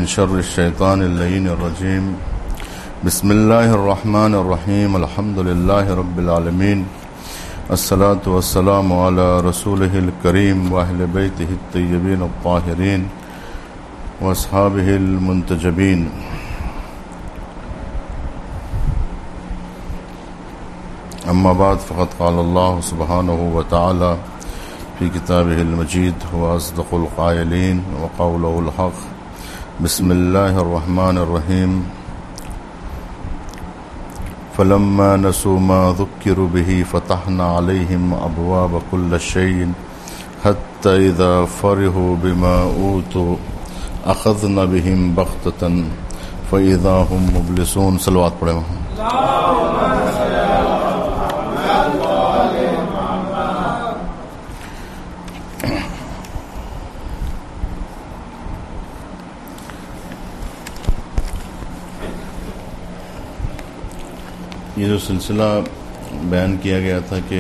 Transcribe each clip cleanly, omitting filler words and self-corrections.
شر الشیطان اللعین الرجیم بسم اللہ الرحمن الرحیم الحمد للہ رب العالمین الصلاة والسلام علی رسولہ الکریم واہل بیتہ الطیبین الطاہرین واصحابہ المنتجبین. اما بعد فقد قال اللہ سبحانہ وتعالی فی کتابہ المجید هو اصدق القائلین وقولہ الحق. بسم اللہ الرحمن الرحیم. فلما نسوا ما ذکروا به فتحنا علیہم ابواب کل شیء حتی اذا فرحوا بما اوتوا اخذنا بهم بغتة فاذا هم مبلسون. صلوات پڑھیں. یہ جو سلسلہ بیان کیا گیا تھا کہ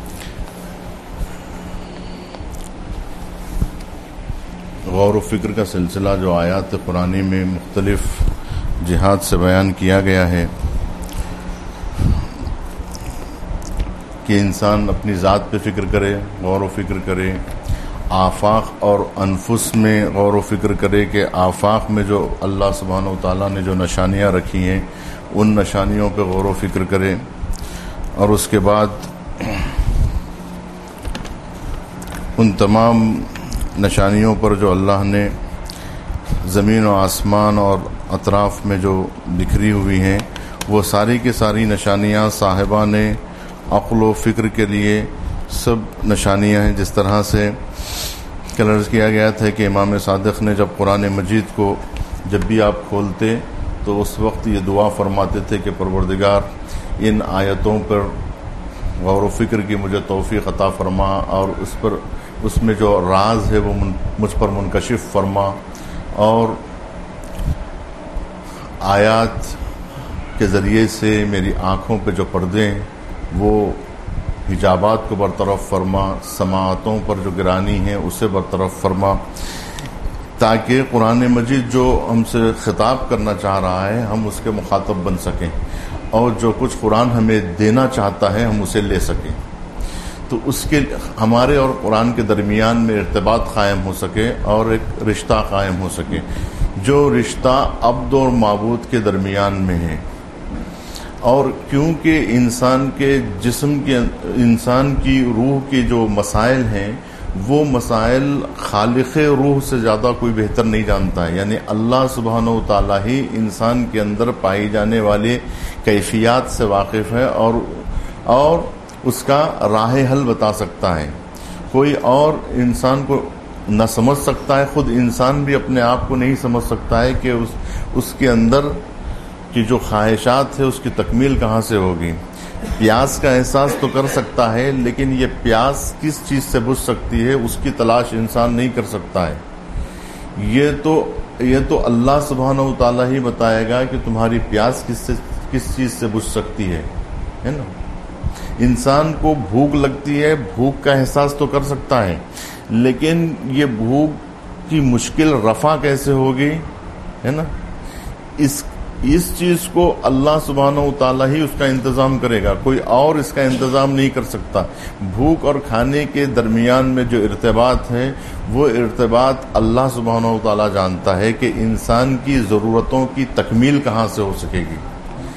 غور و فکر کا سلسلہ جو آیات قرآنی میں مختلف جہات سے بیان کیا گیا ہے کہ انسان اپنی ذات پہ فکر کرے، غور و فکر کرے، آفاق اور انفس میں غور و فکر کرے کہ آفاق میں جو اللہ سبحانہ و تعالیٰ نے جو نشانیاں رکھی ہیں ان نشانیوں پہ غور و فکر کرے، اور اس کے بعد ان تمام نشانیوں پر جو اللہ نے زمین و آسمان اور اطراف میں جو بکھری ہوئی ہیں وہ ساری کی ساری نشانیاں صاحبان عقل و فکر کے لیے سب نشانیاں ہیں. جس طرح سے کل عرض کیا گیا تھا کہ امام صادق نے جب قرآن مجید کو جب بھی آپ کھولتے تو اس وقت یہ دعا فرماتے تھے کہ پروردگار ان آیتوں پر غور و فکر کی مجھے توفیق عطا فرما، اور اس میں جو راز ہے وہ مجھ پر منکشف فرما، اور آیات کے ذریعے سے میری آنکھوں پہ جو پردے ہیں وہ حجابات کو برطرف فرما، سماعتوں پر جو گرانی ہے اسے برطرف فرما، تاکہ قرآن مجید جو ہم سے خطاب کرنا چاہ رہا ہے ہم اس کے مخاطب بن سکیں، اور جو کچھ قرآن ہمیں دینا چاہتا ہے ہم اسے لے سکیں، تو اس کے ہمارے اور قرآن کے درمیان میں ارتباط قائم ہو سکے اور ایک رشتہ قائم ہو سکے، جو رشتہ عبد اور معبود کے درمیان میں ہے. اور کیونکہ انسان کے جسم کے انسان کی روح کے جو مسائل ہیں وہ مسائل خالق روح سے زیادہ کوئی بہتر نہیں جانتا ہے، یعنی اللہ سبحانہ و تعالیٰ ہی انسان کے اندر پائی جانے والے کیفیات سے واقف ہے اور اس کا راہ حل بتا سکتا ہے. کوئی اور انسان کو نہ سمجھ سکتا ہے، خود انسان بھی اپنے آپ کو نہیں سمجھ سکتا ہے کہ اس کے اندر کی جو خواہشات ہے اس کی تکمیل کہاں سے ہوگی. پیاس کا احساس تو کر سکتا ہے، لیکن یہ پیاس کس چیز سے بجھ سکتی ہے اس کی تلاش انسان نہیں کر سکتا ہے. یہ تو اللہ سبحانہ و تعالیٰ ہی بتائے گا کہ تمہاری پیاس کس چیز سے بجھ سکتی ہے نا. انسان کو بھوک لگتی ہے، بھوک کا احساس تو کر سکتا ہے، لیکن یہ بھوک کی مشکل رفع کیسے ہوگی ہے نا. اس چیز کو اللہ سبحانہ و تعالیٰ ہی اس کا انتظام کرے گا، کوئی اور اس کا انتظام نہیں کر سکتا. بھوک اور کھانے کے درمیان میں جو ارتباط ہے وہ ارتباط اللہ سبحانہ و تعالیٰ جانتا ہے کہ انسان کی ضرورتوں کی تکمیل کہاں سے ہو سکے گی.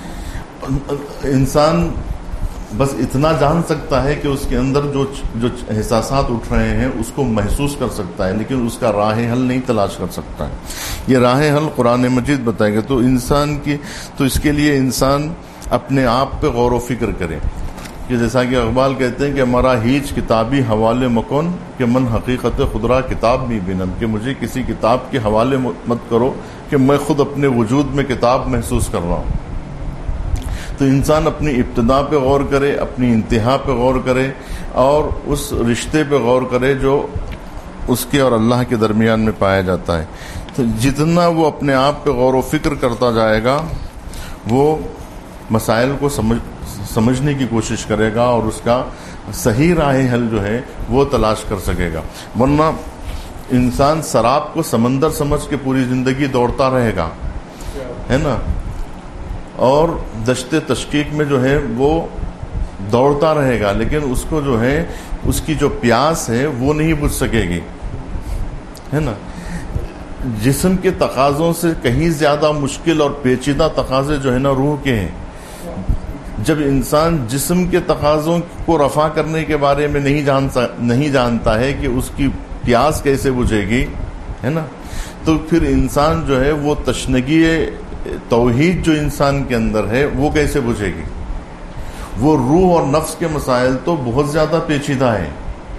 انسان بس اتنا جان سکتا ہے کہ اس کے اندر جو احساسات اٹھ رہے ہیں اس کو محسوس کر سکتا ہے، لیکن اس کا راہ حل نہیں تلاش کر سکتا ہے. یہ راہ حل قرآن مجید بتائے گا. تو اس کے لیے انسان اپنے آپ پہ غور و فکر کرے کہ جیسا کہ اقبال کہتے ہیں کہ ہمارا ہیچ کتابی حوالے مکن کہ من حقیقت خدرا کتاب بھی بینم، کہ مجھے کسی کتاب کے حوالے مت کرو کہ میں خود اپنے وجود میں کتاب محسوس کر رہا ہوں. تو انسان اپنی ابتدا پہ غور کرے، اپنی انتہا پہ غور کرے، اور اس رشتے پہ غور کرے جو اس کے اور اللہ کے درمیان میں پایا جاتا ہے. تو جتنا وہ اپنے آپ پہ غور و فکر کرتا جائے گا وہ مسائل کو سمجھنے کی کوشش کرے گا اور اس کا صحیح راہ حل جو ہے وہ تلاش کر سکے گا. ورنہ انسان سراب کو سمندر سمجھ کے پوری زندگی دوڑتا رہے گا، ہے نا، اور دشت تشقیق میں جو ہے وہ دوڑتا رہے گا، لیکن اس کو جو ہے اس کی جو پیاس ہے وہ نہیں بجھ سکے گی، ہے نا۔ جسم کے تقاضوں سے کہیں زیادہ مشکل اور پیچیدہ تقاضے جو ہے نا روح کے ہیں۔ جب انسان جسم کے تقاضوں کو رفع کرنے کے بارے میں نہیں جانتا ہے کہ اس کی پیاس کیسے بجھے گی، ہے نا، تو پھر انسان جو ہے وہ تشنگی توحید جو انسان کے اندر ہے وہ کیسے بجھے گی؟ وہ روح اور نفس کے مسائل تو بہت زیادہ پیچیدہ ہے،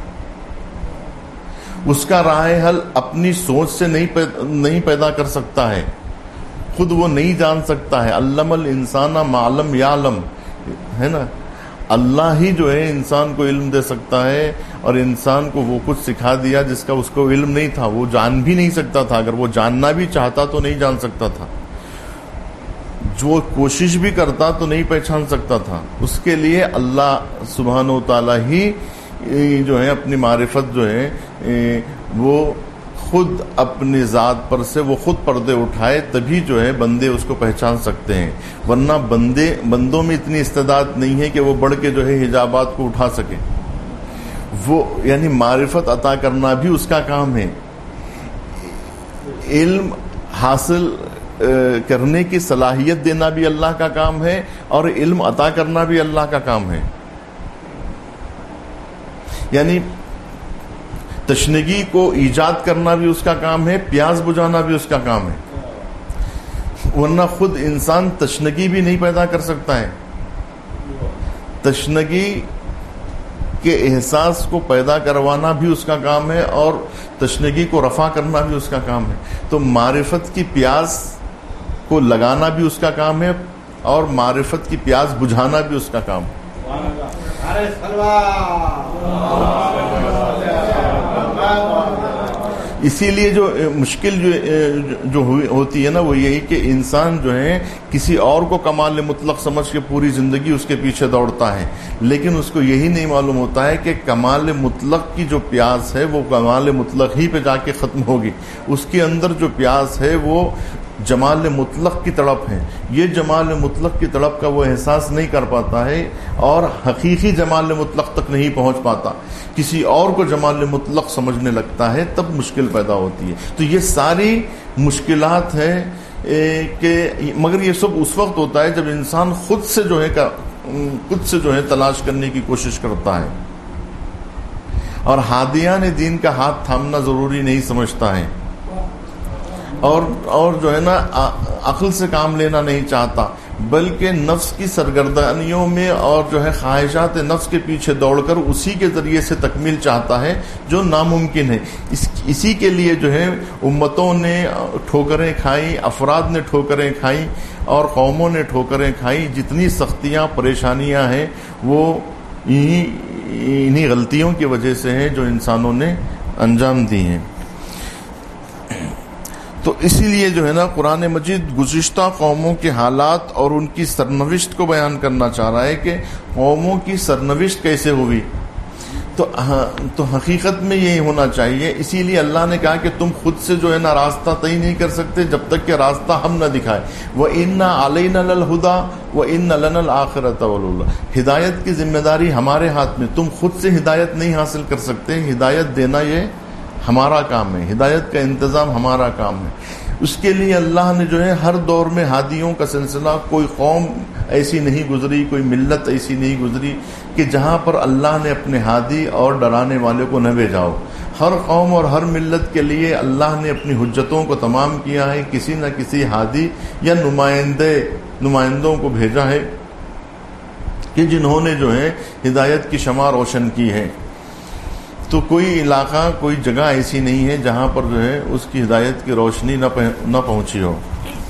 اس کا راہ حل اپنی سوچ سے نہیں پیدا کر سکتا ہے، خود وہ نہیں جان سکتا ہے۔ علم الانسان ما لم یعلم، ہے نا، اللہ ہی جو ہے انسان کو علم دے سکتا ہے، اور انسان کو وہ کچھ سکھا دیا جس کا اس کو علم نہیں تھا، وہ جان بھی نہیں سکتا تھا، اگر وہ جاننا بھی چاہتا تو نہیں جان سکتا تھا، جو کوشش بھی کرتا تو نہیں پہچان سکتا تھا۔ اس کے لیے اللہ سبحانہ و تعالیٰ ہی جو ہے اپنی معرفت جو ہے وہ خود اپنی ذات پر سے وہ خود پردے اٹھائے، تبھی جو ہے بندے اس کو پہچان سکتے ہیں، ورنہ بندوں میں اتنی استعداد نہیں ہے کہ وہ بڑھ کے جو ہے حجابات کو اٹھا سکے۔ وہ یعنی معرفت عطا کرنا بھی اس کا کام ہے، علم حاصل کرنے کی صلاحیت دینا بھی اللہ کا کام ہے، اور علم عطا کرنا بھی اللہ کا کام ہے۔ یعنی تشنگی کو ایجاد کرنا بھی اس کا کام ہے، پیاس بجھانا بھی اس کا کام ہے، ورنہ خود انسان تشنگی بھی نہیں پیدا کر سکتا ہے۔ تشنگی کے احساس کو پیدا کروانا بھی اس کا کام ہے، اور تشنگی کو رفع کرنا بھی اس کا کام ہے۔ تو معرفت کی پیاس کو لگانا بھی اس کا کام ہے، اور معرفت کی پیاس بجھانا بھی اس کا کام ہے۔ اسی لیے جو مشکل جو ہوتی ہے نا وہ یہی کہ انسان جو ہے کسی اور کو کمال مطلق سمجھ کے پوری زندگی اس کے پیچھے دوڑتا ہے، لیکن اس کو یہی نہیں معلوم ہوتا ہے کہ کمال مطلق کی جو پیاس ہے وہ کمال مطلق ہی پہ جا کے ختم ہوگی۔ اس کے اندر جو پیاس ہے وہ جمال مطلق کی تڑپ ہے، یہ جمال مطلق کی تڑپ کا وہ احساس نہیں کر پاتا ہے، اور حقیقی جمال مطلق تک نہیں پہنچ پاتا، کسی اور کو جمال مطلق سمجھنے لگتا ہے، تب مشکل پیدا ہوتی ہے۔ تو یہ ساری مشکلات ہیں کہ مگر یہ سب اس وقت ہوتا ہے جب انسان خود سے جو ہے تلاش کرنے کی کوشش کرتا ہے، اور ہادیان دین کا ہاتھ تھامنا ضروری نہیں سمجھتا ہے، اور جو ہے نا عقل سے کام لینا نہیں چاہتا، بلکہ نفس کی سرگردانیوں میں اور جو ہے خواہشات نفس کے پیچھے دوڑ کر اسی کے ذریعے سے تکمیل چاہتا ہے جو ناممکن ہے۔ اسی کے لیے جو ہے امتوں نے ٹھوکریں کھائیں، افراد نے ٹھوکریں کھائیں، اور قوموں نے ٹھوکریں کھائیں۔ جتنی سختیاں پریشانیاں ہیں وہ انہی غلطیوں کی وجہ سے ہیں جو انسانوں نے انجام دی ہیں۔ تو اسی لیے جو ہے نا قرآن مجید گزشتہ قوموں کے حالات اور ان کی سرنوشت کو بیان کرنا چاہ رہا ہے کہ قوموں کی سرنوشت کیسے ہوئی۔ تو حقیقت میں یہی ہونا چاہیے۔ اسی لیے اللہ نے کہا کہ تم خود سے جو ہے نا راستہ طے نہیں کر سکتے جب تک کہ راستہ ہم نہ دکھائے۔ وَإِنَّ عَلَيْنَا لَلْهُدَى وَإِنَّ لَنَا الْآخِرَةَ وَالْأُولَى، ہدایت کی ذمہ داری ہمارے ہاتھ میں، تم خود سے ہدایت نہیں حاصل کر سکتے، ہدایت دینا یہ ہمارا کام ہے، ہدایت کا انتظام ہمارا کام ہے۔ اس کے لیے اللہ نے جو ہے ہر دور میں ہادیوں کا سلسلہ، کوئی قوم ایسی نہیں گزری، کوئی ملت ایسی نہیں گزری کہ جہاں پر اللہ نے اپنے ہادی اور ڈرانے والے کو نہ بھیجا ہو۔ ہر قوم اور ہر ملت کے لیے اللہ نے اپنی حجتوں کو تمام کیا ہے، کسی نہ کسی ہادی یا نمائندوں کو بھیجا ہے کہ جنہوں نے جو ہے ہدایت کی شمع روشن کی ہے۔ تو کوئی علاقہ، کوئی جگہ ایسی نہیں ہے جہاں پر جو ہے اس کی ہدایت کی روشنی نہ پہنچی ہو۔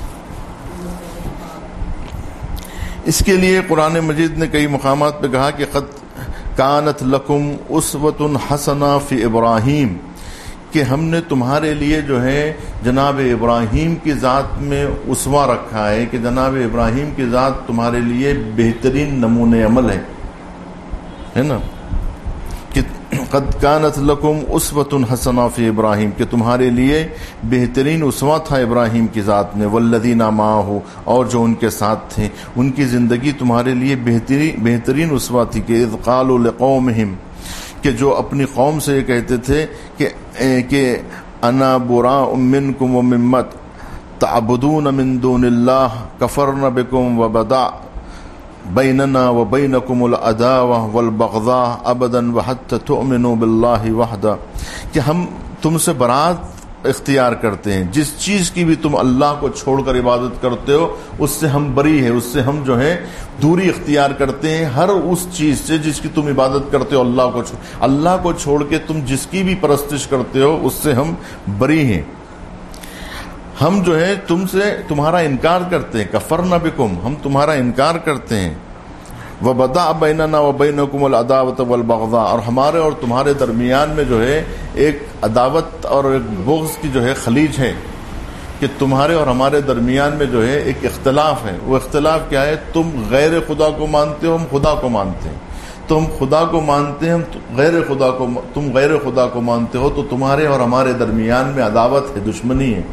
اس کے لیے قرآن مجید نے کئی مقامات پہ کہا کہ قد کانت لکم اسوۃ حسنہ فی ابراہیم، کہ ہم نے تمہارے لیے جو ہے جناب ابراہیم کی ذات میں اسوہ رکھا ہے، کہ جناب ابراہیم کی ذات تمہارے لیے بہترین نمونِ عمل ہے نا، کہ قد کانت لکم اسوۃ حسنہ فی ابراہیم کہ تمہارے لیے بہترین اسوہ تھا ابراہیم کی ذات میں، والذین معہ اور جو ان کے ساتھ تھے، ان کی زندگی تمہارے لیے بہترین اسوہ تھی کہ اذ قالوا لقومہم کہ جو اپنی قوم سے یہ کہتے تھے کہ انا براء منکم ومما تعبدون من دون اللہ کفرنا بکم وبدا بیننا وبینکم العداوہ والبغضاء ابدا وحتی تؤمنوا باللہ وحدہ کہ ہم تم سے برات اختیار کرتے ہیں، جس چیز کی بھی تم اللہ کو چھوڑ کر عبادت کرتے ہو اس سے ہم بری ہیں، اس سے ہم جو ہے دوری اختیار کرتے ہیں، ہر اس چیز سے جس کی تم عبادت کرتے ہو اللہ کو چھوڑ کے تم جس کی بھی پرستش کرتے ہو اس سے ہم بری ہیں، ہم جو ہے تم سے تمہارا انکار کرتے ہیں، کفرنا بکم ہم تمہارا انکار کرتے ہیں، وبدا بیننا وبینکم العداوۃ والبغضاء اور ہمارے اور تمہارے درمیان میں جو ہے ایک عداوت اور ایک بغض کی جو ہے خلیج ہے کہ تمہارے اور ہمارے درمیان میں جو ہے ایک اختلاف ہے۔ وہ اختلاف کیا ہے؟ تم غیر خدا کو مانتے ہو، ہم خدا کو مانتے ہیں، تم خدا کو مانتے ہیں، تم غیر خدا کو مانتے ہو، تو تمہارے اور ہمارے درمیان میں عداوت ہے، دشمنی ہے۔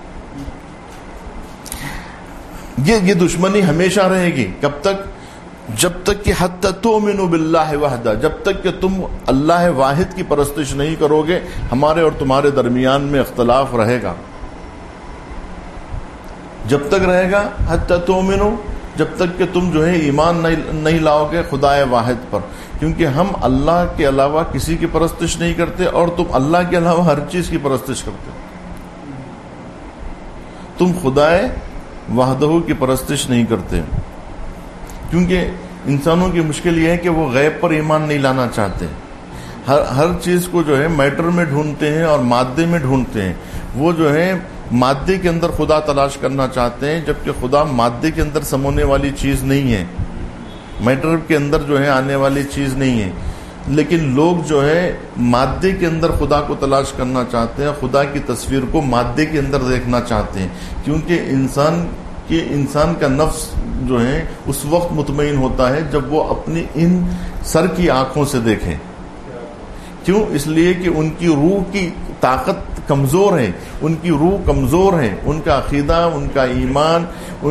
یہ دشمنی ہمیشہ رہے گی، کب تک؟ جب تک کہ حتی تؤمنوا باللہ وحدہ، جب تک کہ تم اللہ واحد کی پرستش نہیں کرو گے ہمارے اور تمہارے درمیان میں اختلاف رہے گا۔ جب تک رہے گا حتی تؤمنوا، جب تک کہ تم جو ہے ایمان نہیں لاؤ گے خدا واحد پر، کیونکہ ہم اللہ کے علاوہ کسی کی پرستش نہیں کرتے اور تم اللہ کے علاوہ ہر چیز کی پرستش کرتے، تم خدا وحدہ کی پرستش نہیں کرتے، کیونکہ انسانوں کی مشکل یہ ہے کہ وہ غیب پر ایمان نہیں لانا چاہتے، ہر چیز کو جو ہے میٹر میں ڈھونڈتے ہیں اور مادے میں ڈھونڈتے ہیں، وہ جو ہے مادے کے اندر خدا تلاش کرنا چاہتے ہیں، جبکہ خدا مادے کے اندر سمونے والی چیز نہیں ہے، میٹر کے اندر جو ہے آنے والی چیز نہیں ہے، لیکن لوگ جو ہے مادے کے اندر خدا کو تلاش کرنا چاہتے ہیں، خدا کی تصویر کو مادے کے اندر دیکھنا چاہتے ہیں، کیونکہ انسان کا نفس جو ہے اس وقت مطمئن ہوتا ہے جب وہ اپنی ان سر کی آنکھوں سے دیکھیں۔ کیوں؟ اس لیے کہ ان کی روح کی طاقت کمزور ہے، ان کی روح کمزور ہے، ان کا عقیدہ، ان کا ایمان،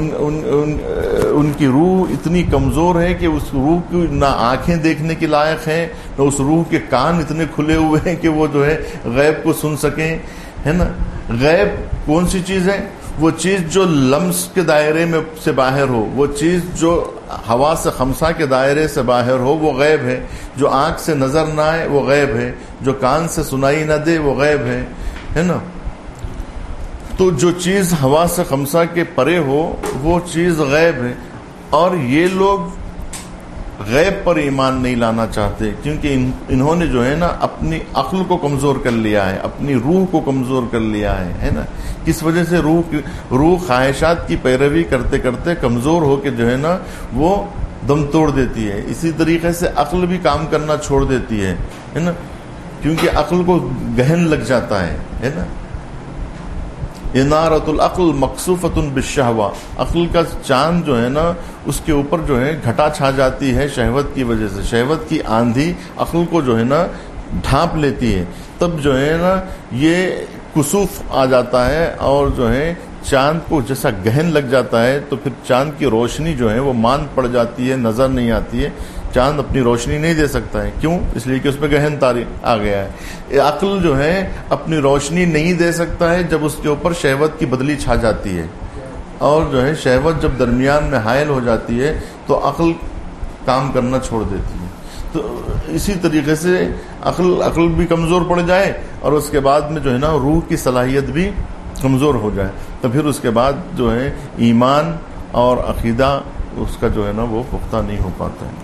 ان کی روح اتنی کمزور ہے کہ اس روح کی نہ آنکھیں دیکھنے کے لائق ہیں، نہ اس روح کے کان اتنے کھلے ہوئے ہیں کہ وہ جو ہے غیب کو سن سکیں، ہے نا۔ غیب کون سی چیز ہے؟ وہ چیز جو لمس کے دائرے میں سے باہر ہو، وہ چیز جو حواس خمسہ کے دائرے سے باہر ہو، وہ غیب ہے۔ جو آنکھ سے نظر نہ آئے وہ غیب ہے، جو کان سے سنائی نہ دے وہ غیب ہے نا۔ تو جو چیز حواس خمسہ کے پرے ہو وہ چیز غیب ہے، اور یہ لوگ غیب پر ایمان نہیں لانا چاہتے، کیونکہ انہوں نے جو ہے نا اپنی عقل کو کمزور کر لیا ہے، اپنی روح کو کمزور کر لیا ہے نا۔ کس وجہ سے؟ روح خواہشات کی پیروی کرتے کرتے کمزور ہو کے جو ہے نا وہ دم توڑ دیتی ہے۔ اسی طریقے سے عقل بھی کام کرنا چھوڑ دیتی ہے نا، کیونکہ عقل کو گہن لگ جاتا ہے نا۔ انارۃ العقل مقصوفۃ بالشہوہ، عقل کا چاند جو ہے نا اس کے اوپر جو ہے گھٹا چھا جاتی ہے شہوت کی وجہ سے، شہوت کی آندھی عقل کو جو ہے نا ڈھانپ لیتی ہے، تب جو ہے نا یہ کسوف آ جاتا ہے، اور جو ہے چاند کو جیسا گہن لگ جاتا ہے تو پھر چاند کی روشنی جو ہے وہ ماند پڑ جاتی ہے، نظر نہیں آتی ہے، چاند اپنی روشنی نہیں دے سکتا ہے۔ کیوں؟ اس لیے کہ اس میں گہن تاری آ گیا ہے۔ عقل جو ہے اپنی روشنی نہیں دے سکتا ہے جب اس کے اوپر شہوت کی بدلی چھا جاتی ہے، اور جو ہے شہوت جب درمیان میں حائل ہو جاتی ہے تو عقل کام کرنا چھوڑ دیتی ہے۔ تو اسی طریقے سے عقل بھی کمزور پڑ جائے اور اس کے بعد میں جو ہے نا روح کی صلاحیت بھی کمزور ہو جائے، تو پھر اس کے بعد جو ہے ایمان اور عقیدہ اس کا جو ہے نا وہ پختہ نہیں ہو پاتا ہے۔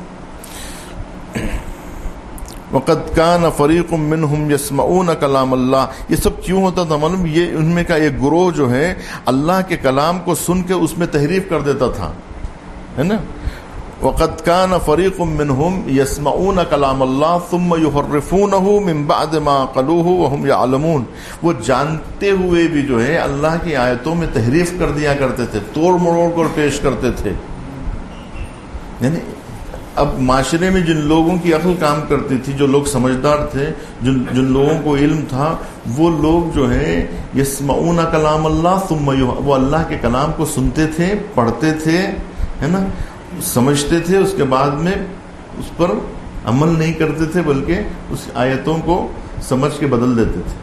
وَقَدْ كَانَ فَرِيقٌ مِّنْهُمْ يَسْمَعُونَ كَلَامَ اللَّهِ، یہ سب کیوں ہوتا تھا معلوم؟ یہ ان میں کا ایک گروہ جو ہے اللہ کے کلام کو سن کے اس میں تحریف کر دیتا تھا، ہے نا۔ وَقَدْ كَانَ فَرِيقٌ مِّنْهُمْ يَسْمَعُونَ كَلَامَ اللَّهِ ثُمَّ يُحَرِّفُونَهُ مِن بَعْدِ مَا قَالُوهُ وَهُمْ يَعْلَمُونَ، وہ جانتے ہوئے بھی جو ہے اللہ کی آیتوں میں تحریف کر دیا کرتے تھے، توڑ مروڑ کر پیش کرتے تھے، یعنی اب معاشرے میں جن لوگوں کی عقل کام کرتی تھی، جو لوگ سمجھدار تھے، جن لوگوں کو علم تھا، وہ لوگ جو ہے یسمعون کلام اللہ ثم وہ اللہ کے کلام کو سنتے تھے، پڑھتے تھے، ہے نا، سمجھتے تھے، اس کے بعد میں اس پر عمل نہیں کرتے تھے، بلکہ اس آیتوں کو سمجھ کے بدل دیتے تھے،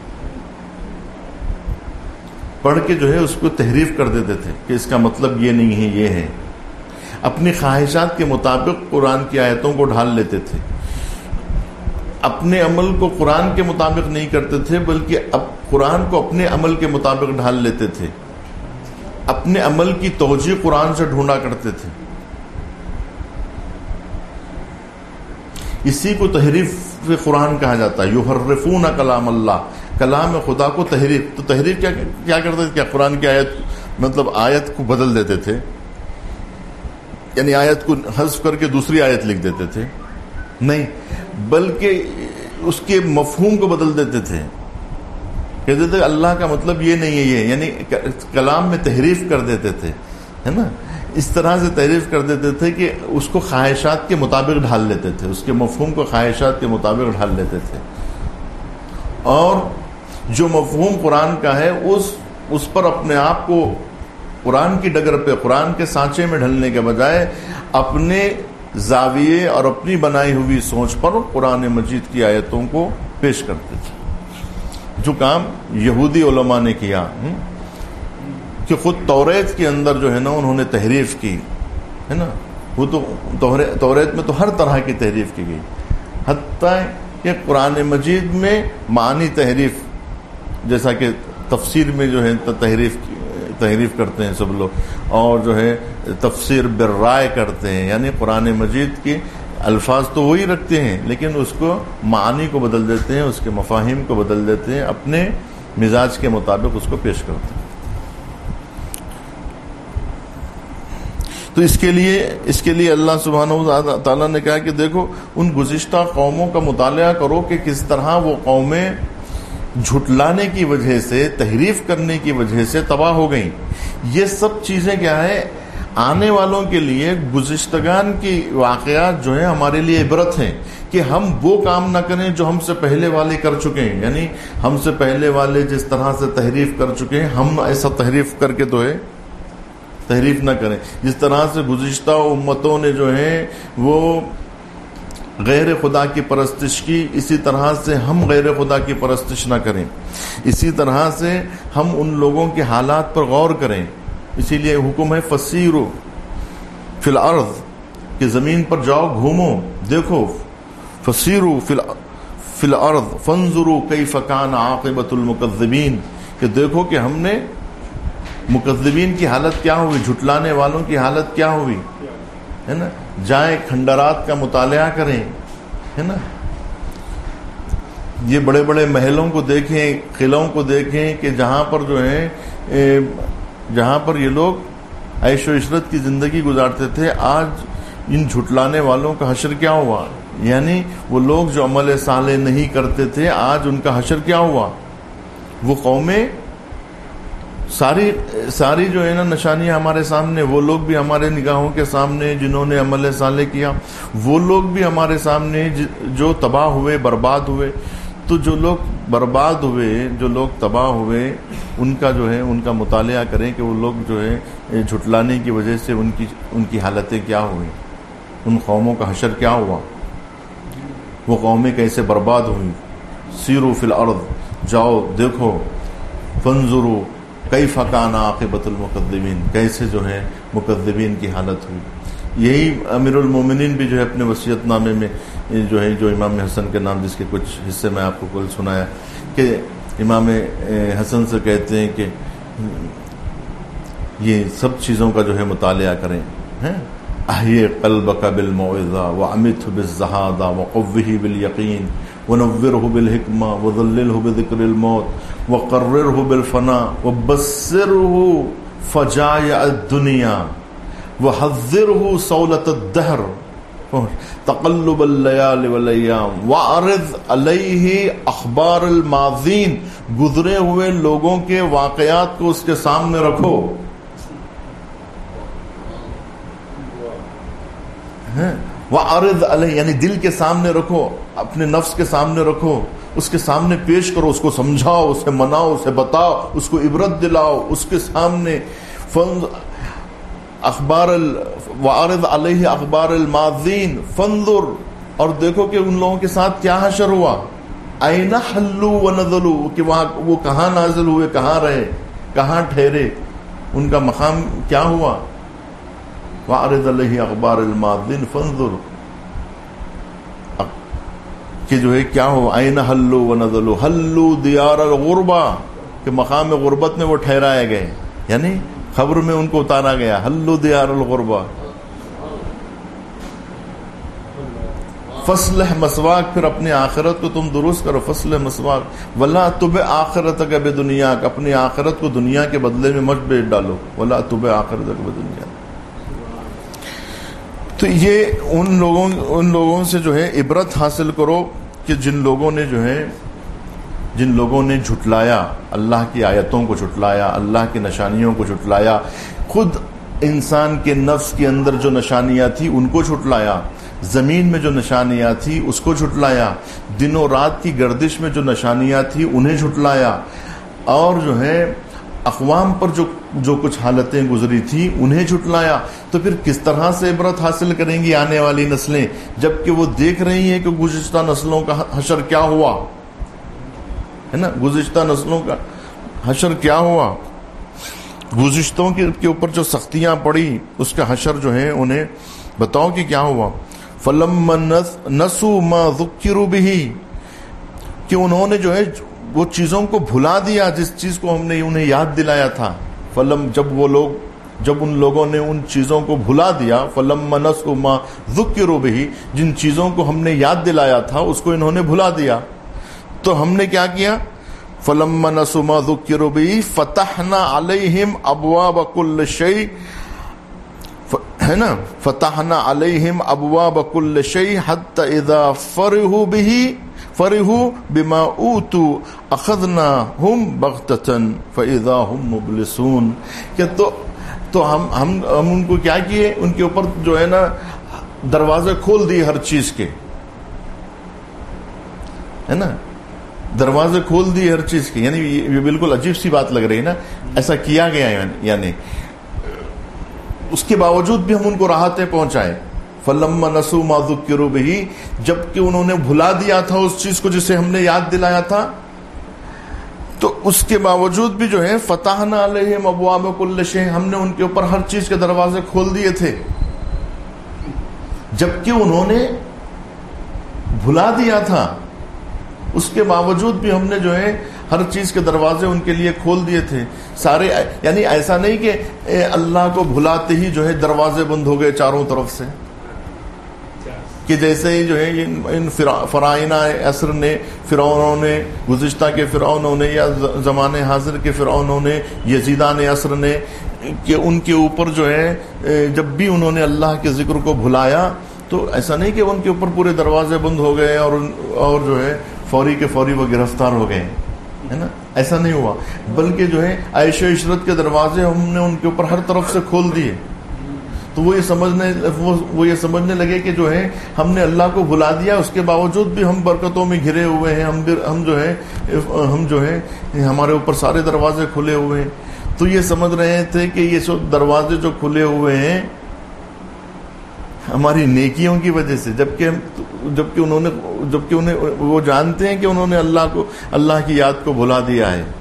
پڑھ کے جو ہے اس کو تحریف کر دیتے تھے کہ اس کا مطلب یہ نہیں ہے، یہ ہے۔ اپنی خواہشات کے مطابق قرآن کی آیتوں کو ڈھال لیتے تھے، اپنے عمل کو قرآن کے مطابق نہیں کرتے تھے، بلکہ اب قرآن کو اپنے عمل کے مطابق ڈھال لیتے تھے، اپنے عمل کی توجیہ قرآن سے ڈھونڈا کرتے تھے۔ اسی کو تحریف قرآن کہا جاتا ہے، یحرفون کلام اللہ، کلام خدا کو تحریف۔ تو تحریف کیا کرتے تھے؟ کیا قرآن کی آیت مطلب آیت کو بدل دیتے تھے، یعنی آیت کو حذف کر کے دوسری آیت لکھ دیتے تھے؟ نہیں، بلکہ اس کے مفہوم کو بدل دیتے تھے، کہتے تھے اللہ کا مطلب یہ نہیں ہے، یہ یعنی کلام میں تحریف کر دیتے تھے، ہے نا، اس طرح سے تحریف کر دیتے تھے کہ اس کو خواہشات کے مطابق ڈھال لیتے تھے، اس کے مفہوم کو خواہشات کے مطابق ڈھال لیتے تھے، اور جو مفہوم قرآن کا ہے اس پر اپنے آپ کو قرآن کی ڈگر پہ، قرآن کے سانچے میں ڈھلنے کے بجائے اپنے زاویے اور اپنی بنائی ہوئی سوچ پر قرآن مجید کی آیتوں کو پیش کرتے تھے، جو کام یہودی علماء نے کیا کہ خود توریت کے اندر جو ہے نا انہوں نے تحریف کی، ہے نا، وہ تو توریت میں تو ہر طرح کی تحریف کی گئی، حتیٰ کہ قرآن مجید میں معنی تحریف، جیسا کہ تفسیر میں جو ہے تحریف کرتے ہیں سب لوگ، اور جو ہے تفسیر بالرائے کرتے ہیں، یعنی قرآن مجید کے الفاظ تو وہی رکھتے ہیں لیکن اس کو معنی کو بدل دیتے ہیں، اس کے مفاہیم کو بدل دیتے ہیں، اپنے مزاج کے مطابق اس کو پیش کرتے ہیں۔ تو اس کے لیے اللہ سبحانہ و تعالیٰ نے کہا کہ دیکھو ان گزشتہ قوموں کا مطالعہ کرو کہ کس طرح وہ قومیں جھٹلانے کی وجہ سے، تحریف کرنے کی وجہ سے تباہ ہو گئیں۔ یہ سب چیزیں کیا ہے، آنے والوں کے لیے گزشتگان کی واقعات جو ہیں ہمارے لیے عبرت ہیں کہ ہم وہ کام نہ کریں جو ہم سے پہلے والے کر چکے ہیں، یعنی ہم سے پہلے والے جس طرح سے تحریف کر چکے ہیں ہم ایسا تحریف کر کے تو ہے تحریف نہ کریں، جس طرح سے گزشتہ امتوں نے جو ہے وہ غیر خدا کی پرستش کی، اسی طرح سے ہم غیر خدا کی پرستش نہ کریں، اسی طرح سے ہم ان لوگوں کے حالات پر غور کریں۔ اسی لیے حکم ہے فسیرو فی الارض، کہ زمین پر جاؤ، گھومو، دیکھو، فسیرو فی الارض فانظروا کیف کان عاقبۃ المکذبین، کہ دیکھو کہ ہم نے مکذبین کی حالت کیا ہوئی، جھٹلانے والوں کی حالت کیا ہوئی، ہے نا، جائیں کھنڈرات کا مطالعہ کریں، ہے نا، یہ بڑے بڑے محلوں کو دیکھیں، قلعوں کو دیکھیں کہ جہاں پر جو ہے جہاں پر یہ لوگ عیش و عشرت کی زندگی گزارتے تھے، آج ان جھٹلانے والوں کا حشر کیا ہوا، یعنی وہ لوگ جو عمل صالح نہیں کرتے تھے آج ان کا حشر کیا ہوا۔ وہ قومیں ساری جو ہے نا نشانیاں ہمارے سامنے، وہ لوگ بھی ہمارے نگاہوں کے سامنے جنہوں نے عمل صالح کیا، وہ لوگ بھی ہمارے سامنے جو تباہ ہوئے، برباد ہوئے۔ تو جو لوگ برباد ہوئے، جو لوگ تباہ ہوئے، ان کا جو ہے ان کا مطالعہ کریں کہ وہ لوگ جو ہے جھٹلانے کی وجہ سے ان کی حالتیں کیا ہوئی، ان قوموں کا حشر کیا ہوا، وہ قومیں کیسے برباد ہوئی۔ سیرو فی الارض، جاؤ دیکھو، فانظروا کیف کان عاقبۃ المکذبین، کیسے جو ہے مکذبین کی حالت ہوئی۔ یہی امیر المومنین بھی جو ہے اپنے وصیت نامے میں جو ہے، جو امام حسن کے نام، جس کے کچھ حصے میں آپ کو کل سنایا، کہ امام حسن سے کہتے ہیں کہ یہ سب چیزوں کا جو ہے مطالعہ کریں، احیِ قلبک بالموعظہ وامتہ بالزہادہ وقوہ بالیقین ونورہ بالحکمہ وذللہ بذکر الموت وقررہ بالفناء وبصرہ فجائع الدنیا وحذرہ صولۃ الدہر تقلب اللیال والایام واعرض علیہ اخبار الماضین، گزرے ہوئے لوگوں کے واقعات کو اس کے سامنے رکھو، وَعَرِضْ عَلَيْهِ یعنی دل کے سامنے رکھو، اپنے نفس کے سامنے رکھو، اس کے سامنے پیش کرو، اس کو سمجھاؤ، اسے مناؤ، اسے بتاؤ، اس کو عبرت دلاؤ، اس کے سامنے وَعَرِضْ عَلَيْهِ اخبار الماضین فانظر، اور دیکھو کہ ان لوگوں کے ساتھ کیا حشر ہوا، اَيْنَ حَلُّوا وَنَزَلُوا، کہ وہاں وہ کہاں نازل ہوئے، کہاں رہے، کہاں ٹھہرے، ان کا مقام کیا ہوا. وَعَرِضْ عَلَيْهِ اخبار الماضین فانظر، کہ جو ہے کیا ہو، اَيْنَ حَلُّوا وَنَزَلُوا حَلُّوا دِيَارَ الْغُرْبَةِ، کہ مقام غربت میں وہ ٹھہرائے گئے، یعنی خبر میں ان کو اتارا گیا. حَلُّوا دِيَارَ الْغُرْبَةِ فَاصْلِحْ مَثْوَاكَ، پھر اپنی آخرت کو تم درست کرو. فَاصْلِحْ مَثْوَاكَ وَلَا تُبِعْ آخِرَتَكَ بِدُنْيَاكَ، اپنی آخرت کو دنیا کے بدلے میں مت بیچ ڈالو. وَلَا تُبِعْ آخِرَتَكَ بِدُنْيَاكَ. تو یہ ان لوگوں سے جو ہے عبرت حاصل کرو کہ جن لوگوں نے جھٹلایا، اللہ کی آیتوں کو جھٹلایا، اللہ کی نشانیوں کو جھٹلایا، خود انسان کے نفس کے اندر جو نشانیاں تھی ان کو جھٹلایا، زمین میں جو نشانیاں تھی اس کو جھٹلایا، دن و رات کی گردش میں جو نشانیاں تھی انہیں جھٹلایا، اور جو ہے اقوام پر جو کچھ حالتیں گزری تھی انہیں جھٹلایا. تو پھر کس طرح سے عبرت حاصل کریں گی آنے والی نسلیں، جبکہ وہ دیکھ رہی ہیں کہ گزشتہ نسلوں کا حشر کیا ہوا ہے نا، گزشتہ نسلوں کا حشر کیا ہوا، گزشتوں کے اوپر جو سختیاں پڑی اس کا حشر جو ہے انہیں بتاؤ کہ کیا ہوا. فَلَمَّا نَسُوا مَا ذُكِّرُوا بِهِ، کہ انہوں نے جو ہے وہ چیزوں کو بھلا دیا جس چیز کو ہم نے انہیں یاد دلایا تھا. جب ان لوگوں نے ان چیزوں کو بھلا دیا، فَلَمَّا نَسُوا مَا ذُكِّرُوا بِهِ، جن چیزوں کو ہم نے یاد دلایا تھا اس کو انہوں نے بھلا دیا. تو ہم نے کیا کیا، فَلَمَّا نَسُوا مَا ذُكِّرُوا بِهِ فَتَحْنَا عَلَيْهِمْ أَبْوَابَ كُلِّ شَيْءٍ، ہے نا، فتحنا علیہم ابواب کل شیء حتی اذا فرحوا بما اوتوا اخذناہم بغتۃ فاذا هم مبلسون. کہ تو ہم ان کو کیا کیے، ان کے اوپر جو ہے نا دروازے کھول دیے ہر چیز کے، ہے نا، دروازے کھول دیے ہر چیز کے. یعنی یہ بالکل عجیب سی بات لگ رہی ہے نا، ایسا کیا گیا ہے، یعنی اس کے باوجود بھی ہم ان کو راحتیں پہنچائے. فَلَمَّا نَسُوا مَا ذُكِّرُوا بِهِ، جبکہ انہوں نے بھلا دیا تھا اس چیز کو جسے ہم نے یاد دلایا تھا، تو اس کے باوجود بھی جو ہے فَتَحْنَا عَلَيْهِمْ أَبْوَابَ كُلِّ شَيْءٍ، ہم نے ان کے اوپر ہر چیز کے دروازے کھول دیے تھے، جبکہ انہوں نے بھلا دیا تھا، اس کے باوجود بھی ہم نے جو ہے ہر چیز کے دروازے ان کے لیے کھول دیے تھے سارے. یعنی ایسا نہیں کہ اللہ کو بھلاتے ہی جو ہے دروازے بند ہو گئے چاروں طرف سے، کہ جیسے ہی جو ہے ان فرعونہ عصر نے، فرعونوں نے، گزشتہ کے فرعونوں نے یا زمانے حاضر کے فرعونوں نے، یزیدان عصر نے، کہ ان کے اوپر جو ہے جب بھی انہوں نے اللہ کے ذکر کو بھلایا تو ایسا نہیں کہ ان کے اوپر پورے دروازے بند ہو گئے اور جو ہے فوری کے فوری وہ گرفتار ہو گئے، ہے نا، ایسا نہیں ہوا، بلکہ جو ہے عیش و عشرت کے دروازے ہم نے ان کے اوپر ہر طرف سے کھول دیے. تو وہ یہ سمجھنے لگے کہ جو ہے ہم نے اللہ کو بھلا دیا، اس کے باوجود بھی ہم برکتوں میں گھرے ہوئے ہیں، ہم جو ہے ہمارے اوپر سارے دروازے کھلے ہوئے ہیں. تو یہ سمجھ رہے تھے کہ یہ سب دروازے جو کھلے ہوئے ہیں ہماری نیکیوں کی وجہ سے، جبکہ انہیں وہ جانتے ہیں کہ انہوں نے اللہ کی یاد کو بھلا دیا ہے.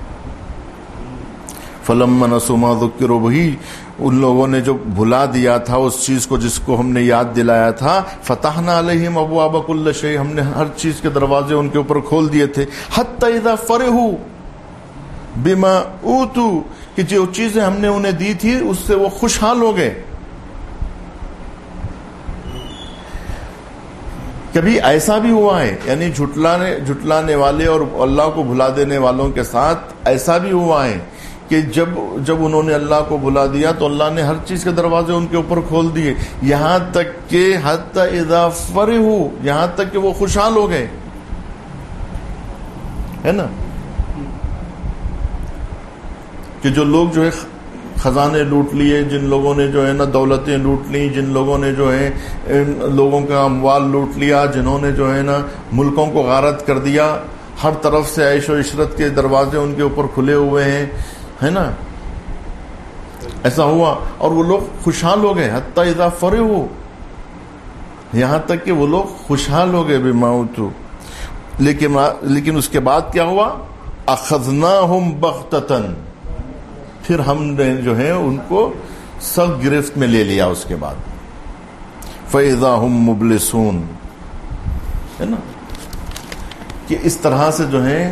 فَلَمَّا نَسُوا مَا ذُكِّرُوا بِهِ، ان لوگوں نے جو بھلا دیا تھا اس چیز کو جس کو ہم نے یاد دلایا تھا، فَتَحْنَا عَلَيْهِمْ أَبْوَابَ كُلِّ شَيْءٍ، ہم نے ہر چیز کے دروازے ان کے اوپر کھول دیے تھے. حَتَّى إِذَا فَرِحُوا بِمَا أُوتُوا، کہ جو چیزیں ہم نے انہیں دی تھی اس سے وہ خوشحال ہو گئے. کبھی ایسا بھی ہوا ہے، یعنی جھٹلانے والے اور اللہ کو بھلا دینے والوں کے ساتھ ایسا بھی ہوا ہے کہ جب انہوں نے اللہ کو بھلا دیا تو اللہ نے ہر چیز کے دروازے ان کے اوپر کھول دیے، یہاں تک کہ حتی اذا فرحوا، یہاں تک کہ وہ خوشحال ہو گئے، ہے نا، کہ جو لوگ جو ہے خزانے لوٹ لیے، جن لوگوں نے جو ہے نا دولتیں لوٹ لی، جن لوگوں نے جو ہے لوگوں کا اموال لوٹ لیا، جنہوں نے جو ہے نا ملکوں کو غارت کر دیا، ہر طرف سے عیش و عشرت کے دروازے ان کے اوپر کھلے ہوئے ہیں، ہے نا، ایسا ہوا. اور وہ لوگ خوشحال ہو گئے، حتی اذا فرحوا، یہاں تک کہ وہ لوگ خوشحال ہو گئے بما اوتوا. لیکن اس کے بعد کیا ہوا؟ اخذناہم بغتۃ، پھر ہم نے جو ہے ان کو سخت گرفت میں لے لیا. اس کے بعد فاذا ہم مبلسون، ہے نا، کہ اس طرح سے جو ہے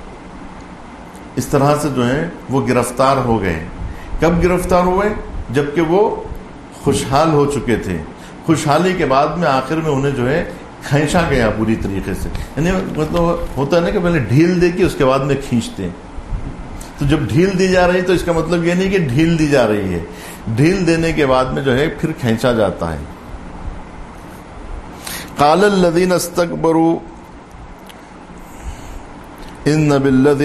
وہ گرفتار ہو گئے. کب گرفتار ہوئے؟ جبکہ وہ خوشحال ہو چکے تھے. خوشحالی کے بعد میں آخر میں انہیں جو ہے کھینچا گیا پوری طریقے سے. یعنی مطلب ہوتا ہے نا کہ پہلے ڈھیل دے کے اس کے بعد میں کھینچتے ہیں. تو جب ڈھیل دی جا رہی تو اس کا مطلب یہ نہیں کہ ڈھیل دی جا رہی ہے، ڈھیل دینے کے بعد میں جو ہے پھر کھینچا جاتا ہے. قال الذين استكبروا انا بالذي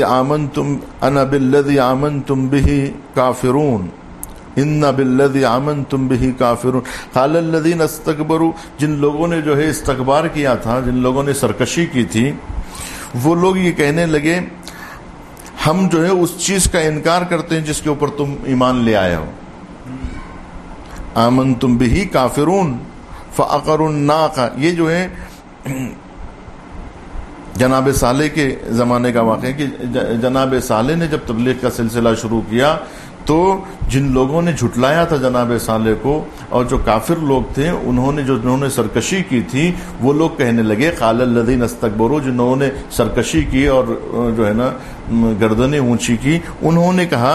آمنتم به كافرون، ان بالذي آمنتم به كافرون. قال الذين استكبروا، جن لوگوں نے جو ہے استکبار کیا تھا، جن لوگوں نے سرکشی کی تھی، وہ لوگ یہ کہنے لگے ہم جو ہے اس چیز کا انکار کرتے ہیں جس کے اوپر تم ایمان لے آئے ہو. آمنتم به كافرون فعقروا الناقة، یہ جو ہے جناب صالح کے زمانے کا واقعہ ہے کہ جناب صالح نے جب تبلیغ کا سلسلہ شروع کیا تو جن لوگوں نے جھٹلایا تھا جناب صالح کو، اور جو کافر لوگ تھے جنہوں نے سرکشی کی تھی، وہ لوگ کہنے لگے قال الذین استکبروا، جنہوں نے سرکشی کی اور جو ہے نا گردنیں اونچی کی، انہوں نے کہا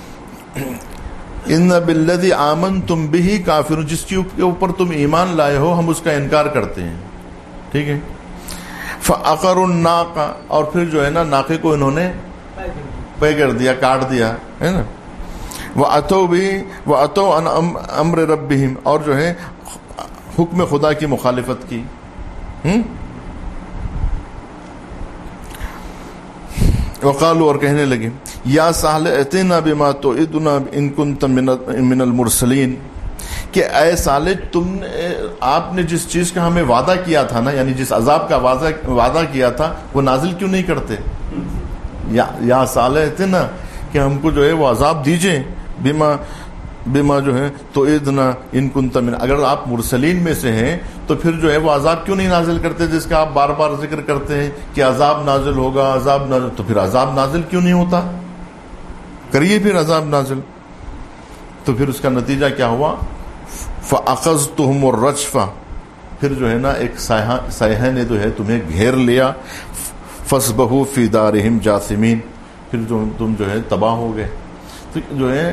ان بالذی آمنتم بہ کافرون، جس کے اوپر تم ایمان لائے ہو ہم اس کا انکار کرتے ہیں. ٹھیک ہے. فعقروا الناقہ، اور پھر جو ہے نا ناقے کو انہوں نے پے کر دیا، کاٹ دیا، ہے نا. وَأَتَوْا عَنْ أَمْرِ رَبِّهِمْ، اور جو ہے حکم خدا کی مخالفت کی. وقالوا، اور کہنے لگے یا صالح ائتنا بما توعدنا ان كنت من المرسلین، کہ اے صالح آپ نے جس چیز کا ہمیں وعدہ کیا تھا نا، یعنی جس عذاب کا وعدہ کیا تھا وہ نازل کیوں نہیں کرتے؟ یا صالح ائتنا، کہ ہم کو جو ہے وہ عذاب دیجئے، بما جو ہے تو ادنا ان کنت من، اگر آپ مرسلین میں سے ہیں تو پھر جو ہے وہ عذاب کیوں نہیں نازل کرتے جس کا آپ بار بار ذکر کرتے ہیں کہ عذاب نازل ہوگا، عذاب نازل، تو پھر عذاب نازل کیوں نہیں ہوتا؟ کریے پھر عذاب نازل. تو پھر اس کا نتیجہ کیا ہوا؟ فَأَخَذْتُهُمُ الرَّجْفَةَ، پھر جو ہے نا ایک سایہ نے جو ہے تمہیں گھیر لیا. فَأَصْبَحُوا فِي دَارِهِمْ جَاثِمِينَ، پھر جو تم جو ہے تباہ ہو گئے. تو جو ہے